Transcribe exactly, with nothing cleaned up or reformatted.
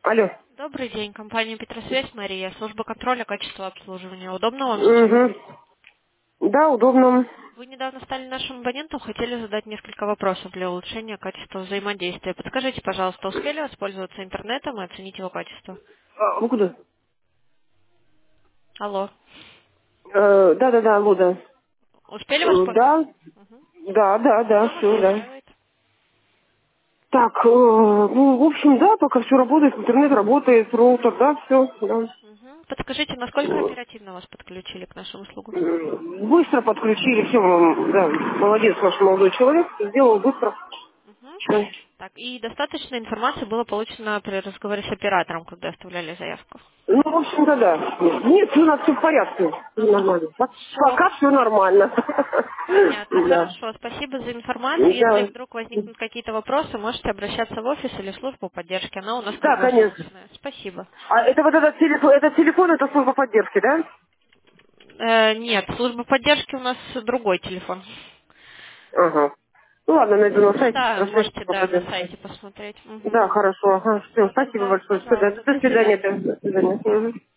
Алло. Добрый день, компания Петросвязь, Мария, служба контроля качества обслуживания. Удобно вам сейчас? Угу. Да, удобно. Вы недавно стали нашим абонентом, хотели задать несколько вопросов для улучшения качества взаимодействия. Подскажите, пожалуйста, успели воспользоваться интернетом и оценить его качество? А, вы куда? Алло. Э, да, да, да, алло, да. Успели Э, воспользоваться? да, да, да, да, Все вас все, да. устраивает? Так, э, ну, в общем, да, пока все работает, интернет работает, роутер, да, все, да. Мгм. Подскажите, насколько оперативно вас подключили к нашим услугам? М, Быстро подключили, все, да, молодец наш молодой человек, сделал быстро. Мгм. Всё. Так, и достаточно информации было получено при разговоре с оператором, когда оставляли заявку? Ну, в общем-то, да. Нет, у нас все в порядке, все Ага. нормально. Пок- Все. Пока все нормально. Понятно, Да, хорошо. Спасибо за информацию. Если да. вдруг возникнут какие-то вопросы, можете обращаться в офис или в службу поддержки. Она у нас Да, конечно. круглосуточная. Спасибо. А это вот этот телефон, это телефон, это служба поддержки, да? Э, нет, служба поддержки у нас другой телефон. Ага. Ну ладно, найду на сайте, Да, Петросвязь можете, служба да, на поддержки. сайте посмотреть. Мгм. Да, хорошо, ага, все, Все, спасибо тогда, большое, все, да, пожалуйста, до до свидания, свидания. да, до свидания. Мгм.